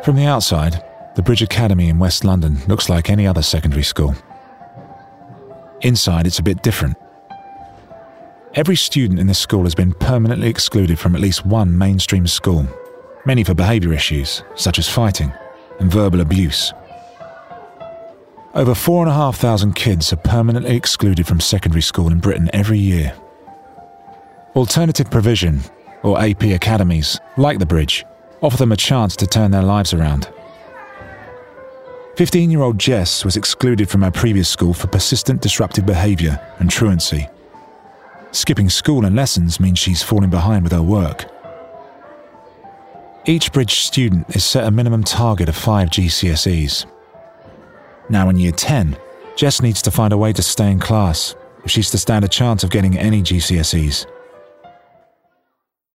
From the outside, the Bridge Academy in West London looks like any other secondary school. Inside, it's a bit different. Every student in this school has been permanently excluded from at least one mainstream school, many for behaviour issues, such as fighting and verbal abuse. Over 4,500 kids are permanently excluded from secondary school in Britain every year. Alternative provision, or AP academies, like the Bridge, offer them a chance to turn their lives around. 15-year-old Jess was excluded from her previous school for persistent disruptive behaviour and truancy. Skipping school and lessons means she's falling behind with her work. Each Bridge student is set a minimum target of 5 GCSEs. Now in Year 10, Jess needs to find a way to stay in class if she's to stand a chance of getting any GCSEs.